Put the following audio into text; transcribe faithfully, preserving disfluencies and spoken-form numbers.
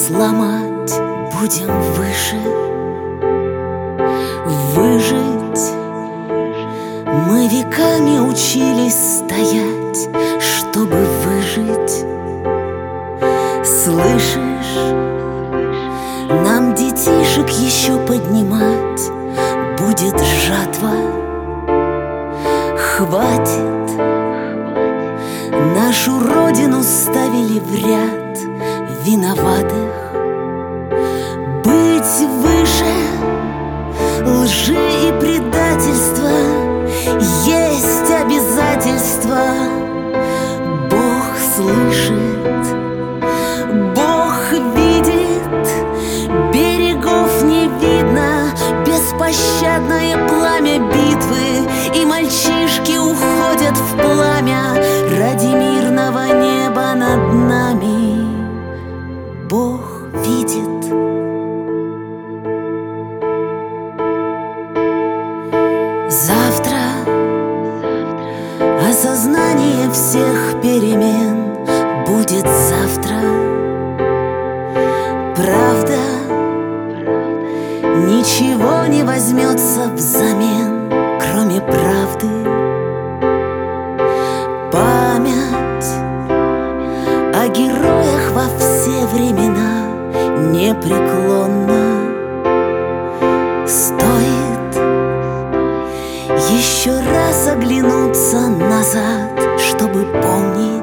сломать, будем выше. Выжить мы веками учились стоять, чтобы выжить. Слышишь, нам детишек еще поднимать будет жатва. Хватит, нашу родину ставили в ряд виноватых. Быть выше лжи и предательства есть обязательство. Бог слышит, Бог видит, берегов не видно, беспощадное пламя битвы, и мальчишки уходят в пламя ради мирного неба над нами. Бог видит. Завтра осознание всех перемен будет завтра. Правда ничего не возьмется взамен, кроме правды. Память о героях во все времена непреклонна. Стоит еще раз оглянуться назад, чтобы помнить,